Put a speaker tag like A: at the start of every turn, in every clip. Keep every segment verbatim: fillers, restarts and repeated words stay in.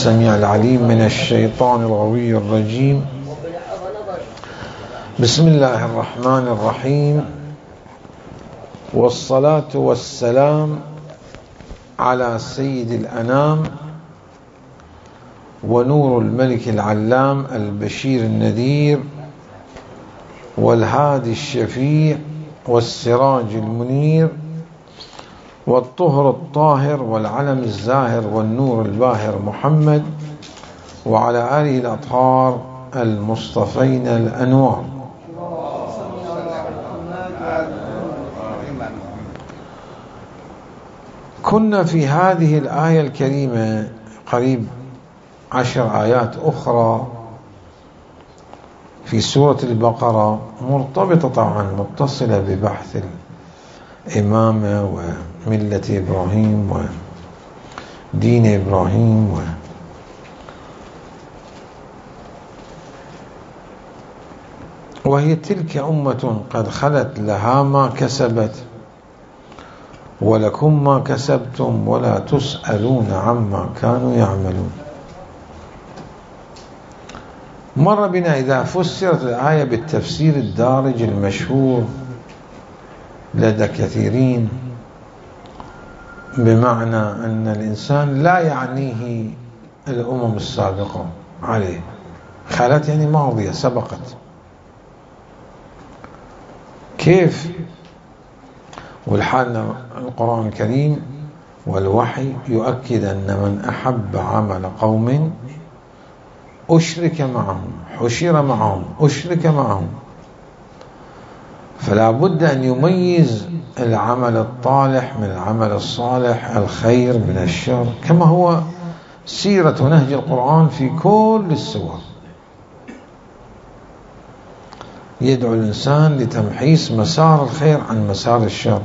A: السميع العليم من الشيطان الغوي الرجيم. بسم الله الرحمن الرحيم، والصلاة والسلام على سيد الأنام ونور الملك العلام البشير النذير والهادي الشفيع والسراج المنير والطهر الطاهر والعلم الزاهر والنور الباهر محمد وعلى آله الأطهار المصطفين الأنوار. كنا في هذه الآية الكريمة قريب عشر آيات أخرى في سورة البقرة مرتبطة طبعا متصلة ببحث الإمامة وملة إبراهيم ودين إبراهيم و وهي تلك أمة قد خلت لها ما كسبت ولكم ما كسبتم ولا تسألون عما كانوا يعملون. مر بنا إذا فسرت الآية بالتفسير الدارج المشهور لدى كثيرين بمعنى أن الإنسان لا يعنيه الأمم السابقة عليه، خلت يعني ماضية سبقت. كيف؟ والحال القرآن الكريم والوحي يؤكد أن من أحب عمل قوم أشرك معهم حشر معهم أشرك معهم، فلا بد أن يميز العمل الطالح من العمل الصالح، الخير من الشر، كما هو سيرة ونهج القرآن في كل السور. يدعو الإنسان لتمحيص مسار الخير عن مسار الشر.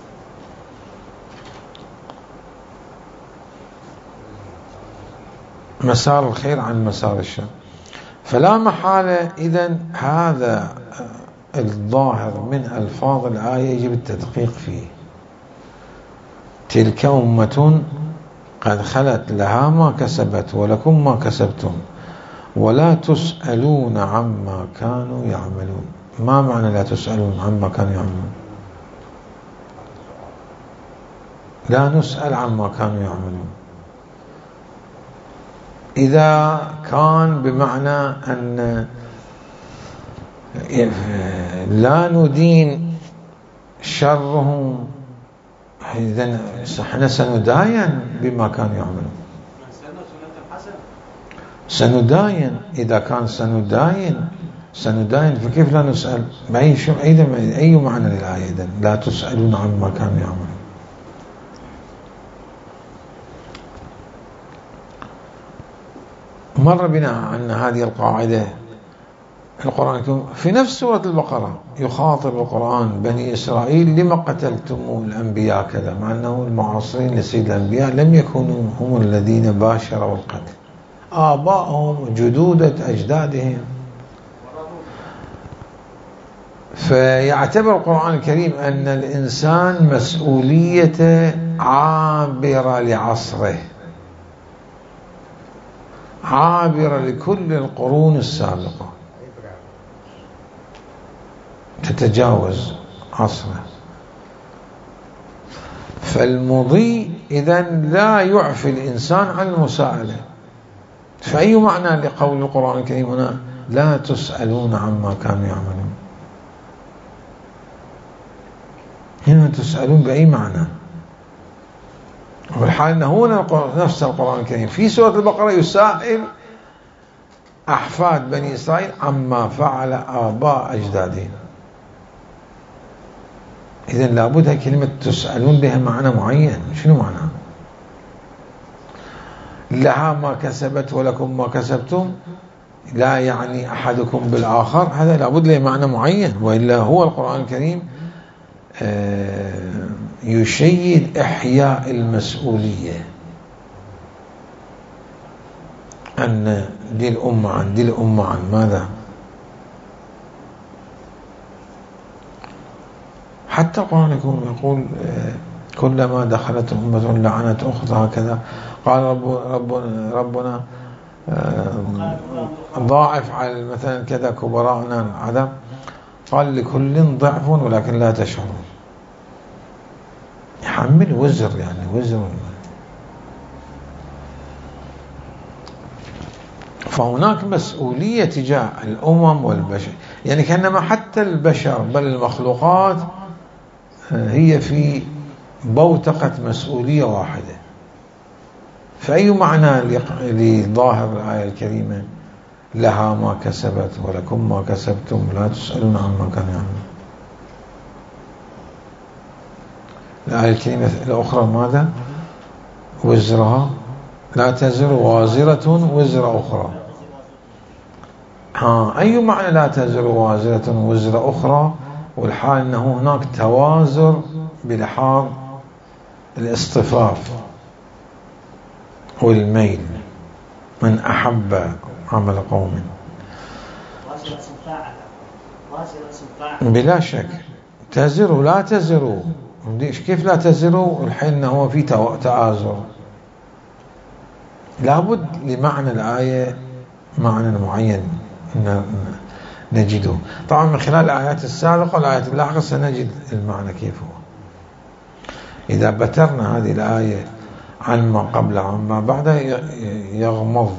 A: مسار الخير عن مسار الشر. فلا محالة إذن هذا الظاهر من ألفاظ الآية يجب التدقيق فيه. تلك أمة قد خلت لها ما كسبت ولكم ما كسبتم ولا تسألون عما كانوا يعملون. ما معنى لا تسألون عما كانوا يعملون؟ لا نسأل عما كانوا يعملون. إذا كان بمعنى أن لا ندين شرهم إذن احنا سنداين بما كانوا يعملون. سنداين إذا كان سنداين سنداين فكيف لا نسأل؟ بأي شو أي معنى للآية إذن لا تسألون عما كانوا يعملون؟ مر بنا أن هذه القاعدة القرآن في نفس سورة البقرة يخاطب القرآن بني إسرائيل لما قتلتم الأنبياء كذا، مع أنه المعاصرين لسيد الأنبياء لم يكونوا هم الذين باشروا القتل، آبائهم جدودة أجدادهم. فيعتبر القرآن الكريم أن الإنسان مسؤوليته عابرة لعصره، عابرة لكل القرون السابقة، تتجاوز عصره. فالمضي إذن لا يعفي الإنسان عن المساءلة. فأي معنى لقول القرآن الكريم هنا لا تسألون عما كانوا يعملون؟ هنا تسألون بأي معنى؟ والحال أنه هنا نفس القرآن الكريم في سورة البقرة يسائل أحفاد بني إسرائيل عما فعل آباء أجدادهم. إذن لابد كلمة تسألون لها معنى معين. شنو معنى؟ لها ما كسبت ولكم ما كسبتم، لا يعني أحدكم بالآخر، هذا لابد له معنى معين، وإلا هو القرآن الكريم يشيد إحياء المسؤولية، أن دي الأمة عن دي الأمة عن ماذا؟ حتى القرآن يقول كلما دخلت أمة لعنت أختها هكذا. قال رب ربنا, ربنا ضاعف على مثلا كذا كبراءنا عدم. قال لكل ضعف ولكن لا تشعرون. يحمل وزر، يعني وزر. فهناك مسؤولية تجاه الأمم والبشر، يعني كأنما حتى البشر بل المخلوقات هي في بوتقة مسؤولية واحدة. فأي معنى لظاهر الآية الكريمة لها ما كسبت ولكم ما كسبتم لا تسألون عما كانوا يعملون؟ الآية الكريمة الأخرى ماذا؟ وزرها لا تزر وازرة وزر أخرى. ها أي معنى لا تزر وازرة وزر أخرى؟ والحال أنه هناك توازر بلحاظ الاصطفاف والميل. من أحب عمل قوم بلا شك تزر لا تزر. كيف لا تزر؟ الحين هو في تآزر. لابد لمعنى الآية معنى معين نجده. طبعا من خلال الآيات السابقة والآيات اللاحقة سنجد المعنى كيف هو. إذا بترنا هذه الآية عن ما قبل عن ما بعد يغمض،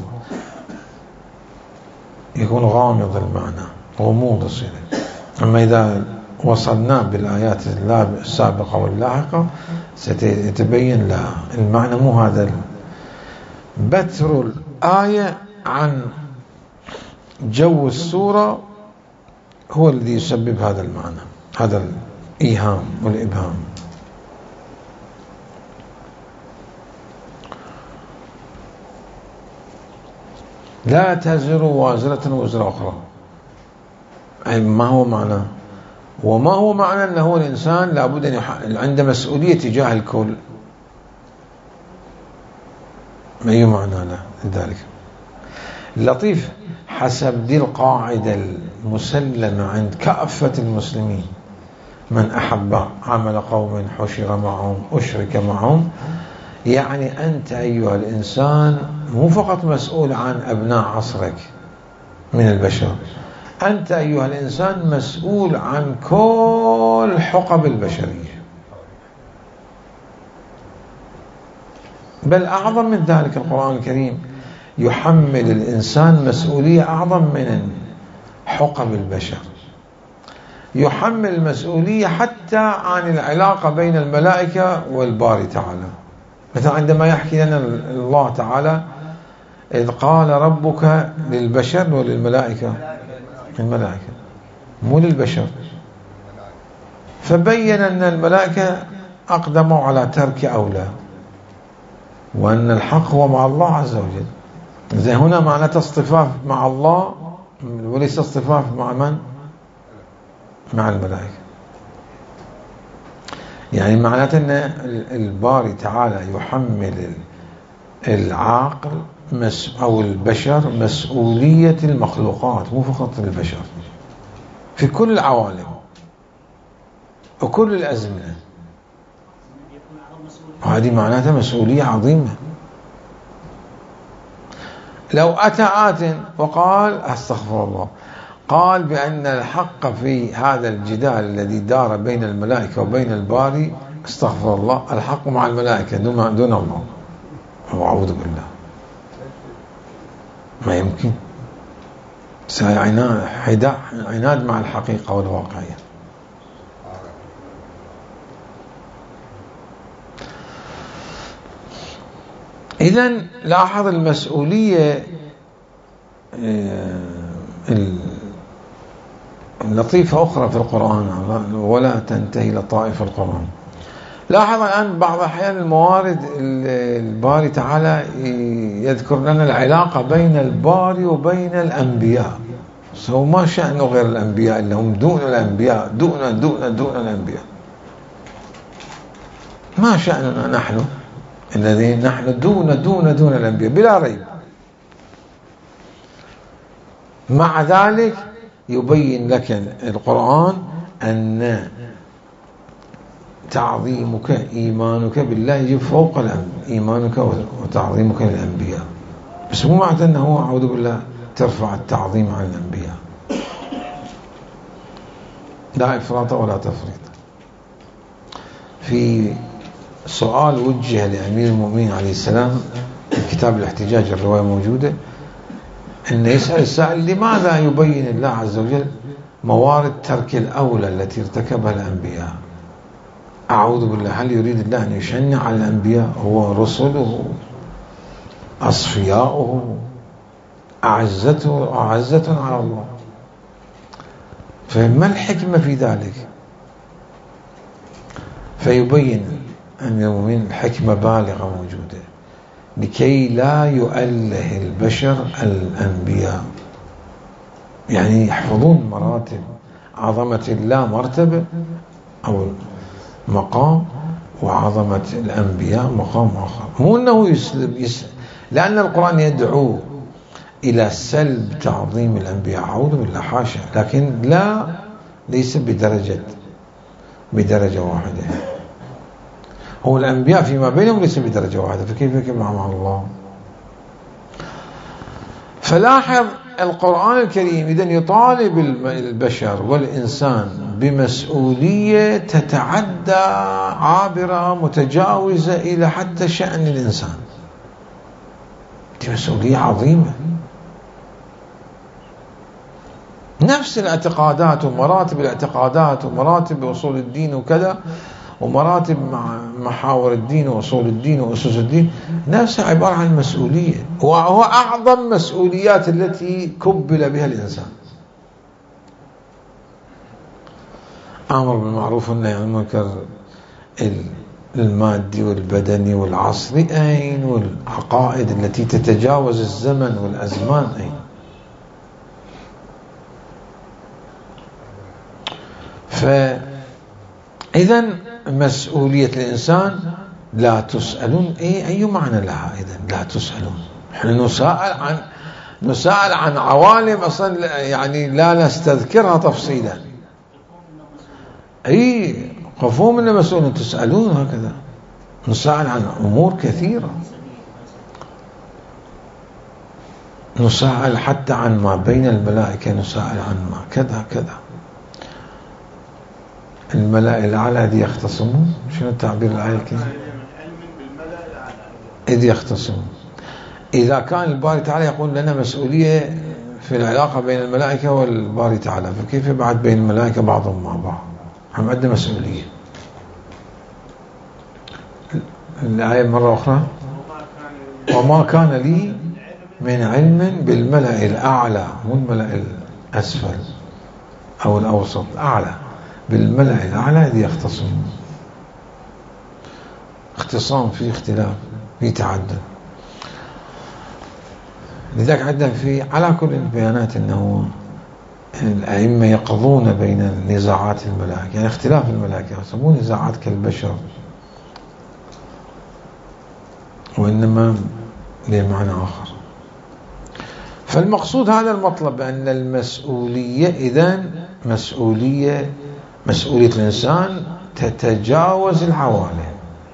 A: يكون غامض المعنى، غموض يصير. أما إذا وصلنا بالآيات السابقة واللاحقة سيتبين لا المعنى مو هذا. بتر الآية عن جو السورة هو الذي يسبب هذا المعنى، هذا الإيهام والإبهام. لا تزر وازرة وزر أخرى، أي ما هو معنى؟ وما هو معنى أنه الإنسان لابد أن عنده مسؤولية تجاه الكل؟ ما أي معنى له لذلك؟ اللطيف حسب دي القاعدة المسلمة عند كافة المسلمين: من أحب عمل قوم حشر معهم أشرك معهم. يعني أنت أيها الإنسان مو فقط مسؤول عن أبناء عصرك من البشر، أنت أيها الإنسان مسؤول عن كل حقب البشرية. بل أعظم من ذلك، القرآن الكريم يحمل الإنسان مسؤولية أعظم من حقب البشر. يحمل المسؤولية حتى عن العلاقة بين الملائكة والباري تعالى. مثلا عندما يحكي لنا الله تعالى: إذ قال ربك للبشر وللملائكة، الملائكة مو للبشر. فبين أن الملائكة أقدموا على ترك أولى، وأن الحق هو مع الله عز وجل. إذا هنا معنى اصطفاف مع الله وليس اصطفاف مع من؟ مع الملائكة. يعني معناته أن الباري تعالى يحمل العاقل أو البشر مسؤولية المخلوقات، مو فقط البشر، في كل العوالم وكل الأزمنة. وهذه معناتها مسؤولية عظيمة. لو أتى آت وقال استغفر الله، قال بأن الحق في هذا الجدال الذي دار بين الملائكة وبين الباري، استغفر الله، الحق مع الملائكة دون دون الله، أعوذ بالله، ما يمكن. عناد مع الحقيقة والواقعية. إذن لاحظ المسؤولية اللطيفة أخرى في القرآن، ولا تنتهي لطائف القرآن. لاحظ الآن بعض الأحيان الموارد الباري تعالى يذكر لنا العلاقة بين الباري وبين الأنبياء. سو ما شأنه غير الأنبياء اللي هم دون الأنبياء، دون دون دون الأنبياء. ما شأننا نحن الذين نحن دون دون دون الأنبياء بلا ريب. مع ذلك يبين لك القرآن أن تعظيمك إيمانك بالله يجب فوق إيمانك وتعظيمك للأنبياء، بس مو معنى أنه أعوذ بالله ترفع التعظيم عن الأنبياء، لا إفراط ولا تفريط. في سؤال وجه لأمير المؤمنين عليه السلام في كتاب الاحتجاج، الرواية موجودة، أن يسأل السائل لماذا يبين الله عز وجل موارد ترك الأولى التي ارتكبها الأنبياء؟ أعوذ بالله، هل يريد الله أن يشنع على الأنبياء؟ هو رسله أصفياؤه أعزته أعزة على الله، فما الحكمة في ذلك؟ فيبين أن المؤمن الحكمة بالغة موجودة لكي لا يؤله البشر الأنبياء، يعني يحفظون مراتب عظمة الله، مرتبة أو مقام، وعظمة الأنبياء مقام آخر. مو أنه يسلب, يسلب لأن القرآن يدعو إلى سلب تعظيم الأنبياء، أعوذ بالله حاشا، لكن لا ليس بدرجة بدرجة واحدة. هو الأنبياء فيما بينهم ليس بدرجة واحدة، فكيف يكون مع الله؟ فلاحظ القرآن الكريم إذن يطالب البشر والإنسان بمسؤولية تتعدى عابرة متجاوزة إلى حتى شأن الإنسان. دي مسؤولية عظيمة. نفس الاعتقادات ومراتب الاعتقادات ومراتب أصول الدين وكذا، ومراتب محاور الدين وأصول الدين وأسس الدين، نفسها عبارة عن مسؤولية، وهو أعظم مسؤوليات التي كبل بها الإنسان. أمر بالمعروف والنهي عن المنكر المادي والبدني والعصري أين، والعقائد التي تتجاوز الزمن والأزمان أين. فإذن مسؤولية الإنسان لا تسألون، أي أي معنى لها إذن لا تسألون؟ نحن نسأل عن نسأل عن عوالم أصلا يعني لا نستذكرها تفصيلا. أي قفوا منا مسؤولين، تسألون هكذا. نسأل عن أمور كثيرة، نسأل حتى عن ما بين الملائكة، نسأل عن ما كذا كذا. الملأ الأعلى إذ يختصمون، شنو التعبير الآية كذا؟ إذ يختصمون. إذا كان الباري تعالى يقول لنا مسؤولية في العلاقة بين الملائكة والباري تعالى، فكيف بعد بين الملائكة بعضهم مع بعض؟ هم عندنا مسؤولية. الآية مرة أخرى، وما كان لي من علم بالملأ الأعلى، مو الملأ الأسفل أو الأوسط، أعلى، بالملأ الأعلى إذ يختصمون. اختصام فيه اختلاف، فيه تعدد. لذلك عندنا في على كل البيانات أنه الأئمة يقضون بين نزاعات الملائكة، يعني اختلاف الملائكة، مو نزاعات كالبشر، وإنما لمعنى آخر. فالمقصود هذا المطلب، بأن المسؤولية إذن مسؤولية مسؤولية الإنسان تتجاوز العوالم،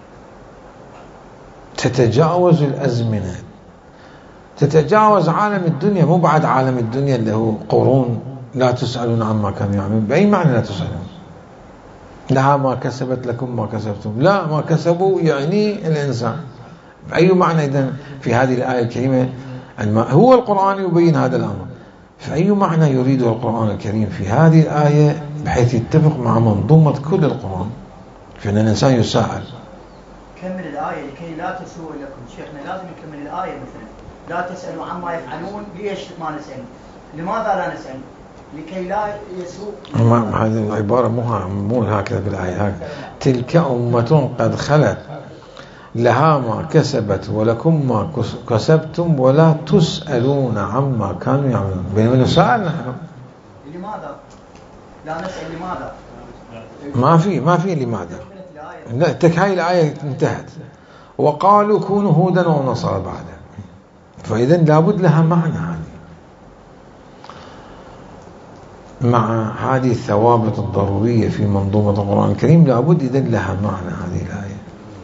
A: تتجاوز الأزمنة، تتجاوز عالم الدنيا. مو بعد عالم الدنيا اللي هو قرون لا تسألون عما كانوا يعملون. بأي معنى لا تسألون؟ لها ما كسبت لكم ما كسبتم. لا، ما كسبوا يعني الإنسان. بأي معنى إذن في هذه الآية الكريمة؟ هو القرآن يبين هذا الأمر. فأي معنى يريده القرآن الكريم في هذه الآية بحيث يتفق مع منظومة كل القرآن، فإن الإنسان يساءل.
B: كمل الآية لكي لا تسوء لكم. شيخنا لازم يكمل الآية مثلا لا تسألوا عما يفعلون. ليش ما نسأل؟ لماذا لا نسأل؟ لكي لا يسوء.
A: هذه العبارة مو مو هكذا بالآية. هكذا تلك أمة قد خلت لها ما كسبت ولكم ما كسبتم ولا تسألون عما كانوا يعملون. بينما نسأل نحن.
B: لماذا؟ لا نسأل لماذا؟
A: ما في ما في لماذا. لا، تك هاي الآية انتهت. وقالوا كونوا هودا ونصارى بعد. فإذا لابد لها معنى هذه. مع هذه الثوابت الضرورية في منظومة القرآن الكريم لابد إذن لها معنى هذه الآية.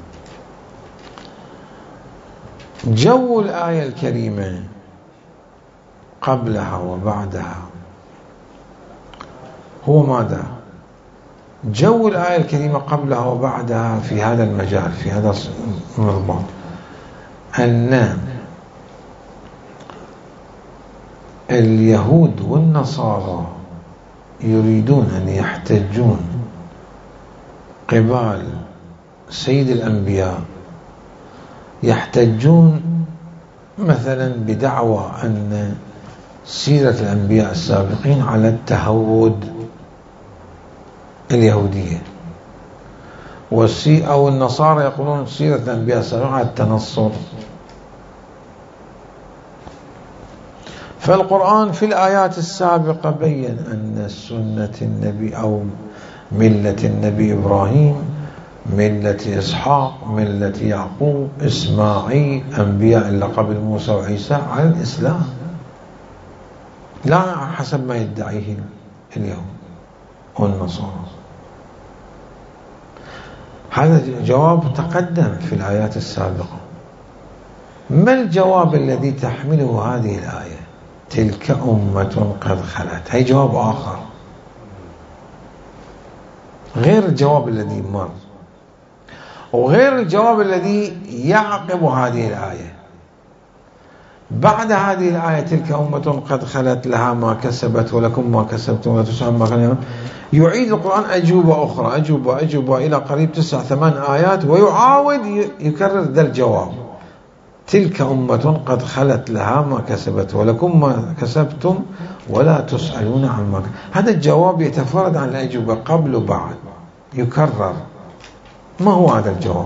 A: جو الآية الكريمة قبلها وبعدها هو ماذا؟ جو الآية الكريمة قبلها وبعدها في هذا المجال، في هذا المضمون، أن اليهود والنصارى يريدون أن يحتجون قبال سيد الأنبياء، يحتجون مثلا بدعوى أن سيرة الأنبياء السابقين على التهود اليهودية، أو النصارى يقولون سيرة الأنبياء السابقين على التنصر. فالقرآن في الآيات السابقة بين أن سنة النبي أو ملة النبي إبراهيم، ملة إسحاق، ملة يعقوب، إسماعيل، أنبياء إلا قبل موسى وعيسى على الإسلام، لا حسب ما يدعيه اليهود والنصارى. هذا جواب تقدم في الآيات السابقة. ما الجواب الذي تحمله هذه الآية؟ تلك أمة قد خلت. هي جواب آخر غير الجواب الذي مر، وغير الجواب الذي يعقب هذه الآية. بعد هذه الآية تلك أمة قد خلت لها ما كسبت ولكم ما كسبتم ولا تسألون ما كانوا، يعيد القرآن أجوبة أخرى، أجوبة أجوبة إلى قريب تسع ثمان آيات، ويعاود يكرر ذا الجواب: تلك أمة قد خلت لها ما كسبت ولكم ما كسبتم ولا تسألون عما كسبتم. هذا الجواب يتفرد عن الأجوبة قبل وبعد، يكرر. ما هو هذا الجواب؟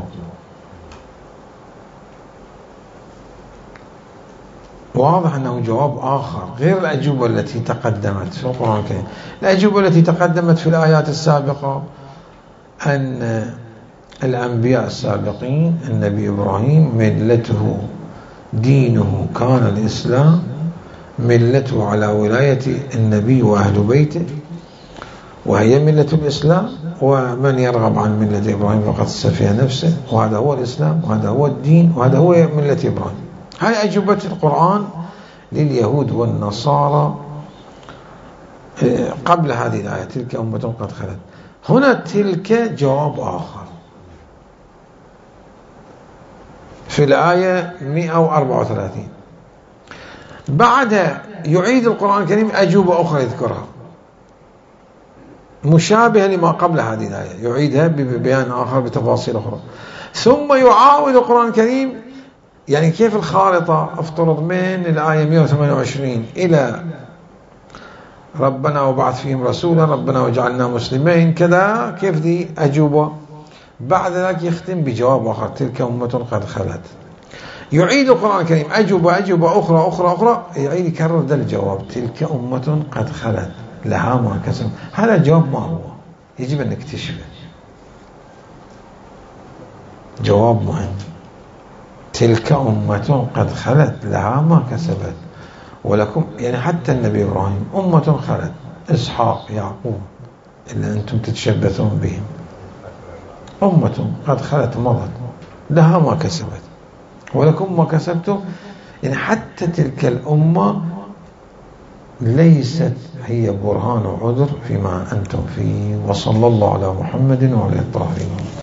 A: واضح أنه جواب آخر غير الأجوبة التي تقدمت في القرآن الكريم. الأجوبة التي تقدمت في الآيات السابقة أن الأنبياء السابقين، النبي إبراهيم ملته دينه كان الإسلام، ملته على ولاية النبي وأهل بيته وهي ملة الإسلام، ومن يرغب عن ملة إبراهيم فقد سفه نفسه، وهذا هو الإسلام وهذا هو الدين وهذا هو ملة إبراهيم. هاي أجوبة القرآن لليهود والنصارى قبل هذه الآية: تلك أمة قد خلت. هنا تلك جواب آخر في الآية مئة وأربعة وثلاثين. بعدها يعيد القرآن الكريم أجوبة أخرى يذكرها مشابهة لما قبل هذه الآية، يعيدها ببيان آخر بتفاصيل أخرى. ثم يعاود القرآن الكريم، يعني كيف الخارطة؟ افترض من الآية مئة وثمانية وعشرين إلى ربنا وبعث فيهم رسولا ربنا وجعلنا مسلمين كذا، كيف دي أجوبة. بعد ذلك يختم بجواب آخر: تلك أمة قد خلت. يعيد القرآن الكريم أجوبة أجوبة أخرى أخرى أخرى، يعيد يكرر ذا الجواب: تلك أمة قد خلت لها ما كسبت. هذا الجواب ما هو؟ يجب أن نكتشفه. جواب مهم: تلك أمة قد خلت لها ما كسبت ولكم، يعني حتى النبي إبراهيم أمة خلت، إسحاق، يعقوب، إلا أنتم تتشبثون بهم. أمة قد خلت مضت لها ما كسبت ولكم ما كسبتم، يعني حتى تلك الأمة ليست هي برهان وعذر فيما أنتم فيه. وصلى الله على محمد وعلى الطاهرين.